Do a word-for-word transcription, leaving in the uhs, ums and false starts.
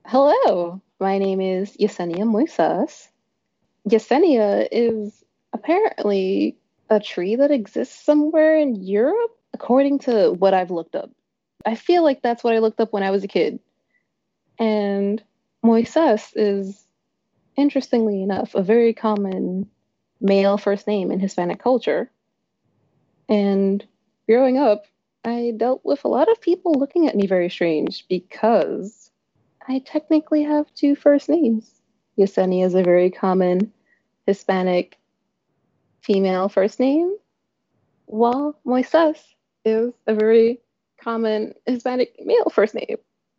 Hello, my name is Yesenia Moises. Yesenia is apparently a tree that exists somewhere in Europe, according to what I've looked up. I feel like that's what I looked up when I was a kid. And Moises is, interestingly enough, a very common male first name in Hispanic culture. And growing up, I dealt with a lot of people looking at me very strange because I technically have two first names. Yesenia is a very common Hispanic female first name, while Moises is a very common Hispanic male first name.